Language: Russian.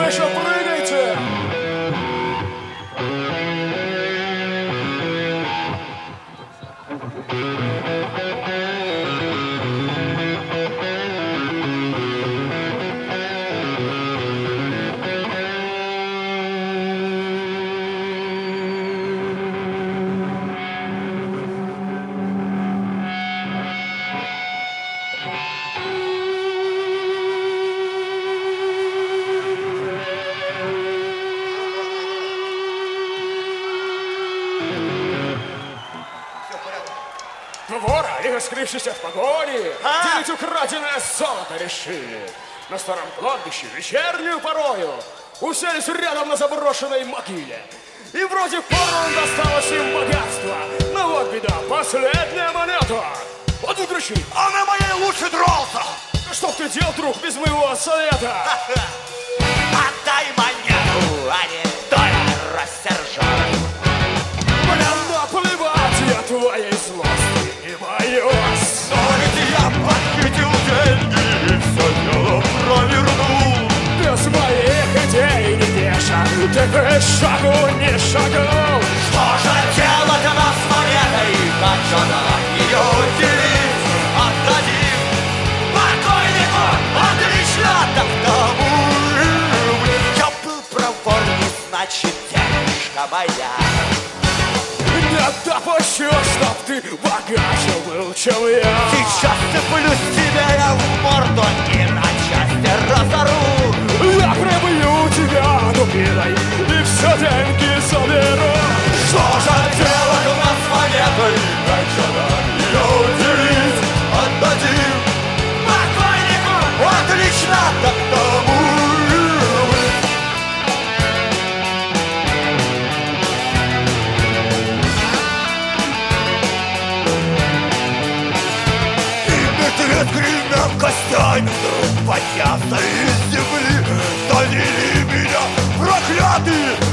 еще прыгайте! Вора и скрывшись от погони, делить украденное золото решили. На старом кладбище вечернюю порою уселись рядом на заброшенной могиле. И вроде пору досталось им богатство, но вот беда, последняя монета. Вот выключи. А на моей лучше дрался. Что ты делал, друг, без моего совета? Отдай монету, а не доля рассержалась. Бля, наплевать я твоей злости не боюсь. Но ведь я похитил деньги и все дело провернул. Без моих идей не веша, ты к шагу не шагнул. Что же делать она с монетой, как же нам ее делить? Отдадим покойнику, отлично, так тому. Я был проворный, значит, денежка моя. Не допущу, чтоб ты богаче был, чем я. Сейчас цеплюсь тебе я в морду и на части разору. Я прибью тебя дубиной и все деньги заберу. Что же делать у нас с монетой, как же нам ее делить? Отдадим покойнику, отлично, так тому. Гремя костями вдруг поднялся из земли. Донили меня проклятые